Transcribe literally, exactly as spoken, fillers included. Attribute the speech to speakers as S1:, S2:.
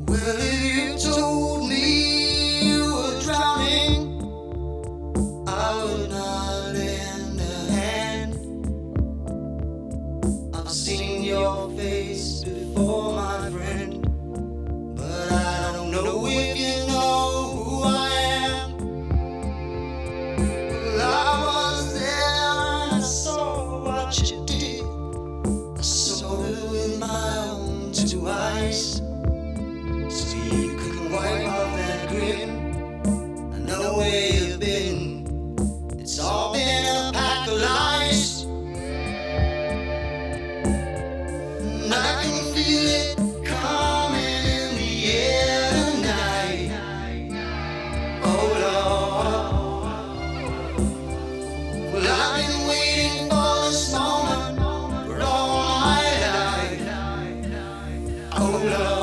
S1: Well, if you told me you were drowning, I would not lend a hand. I've seen your face before, my friend, but I don't know if you know who I am. Well, I was there and I saw what you did. I saw it with my own two eyes. So you could wipe off that grin. I know where you've been. It's all been a pack of lies. And I can feel it coming in the air tonight. Oh Lord. Well, I've been waiting for this moment for all my life. Oh Lord.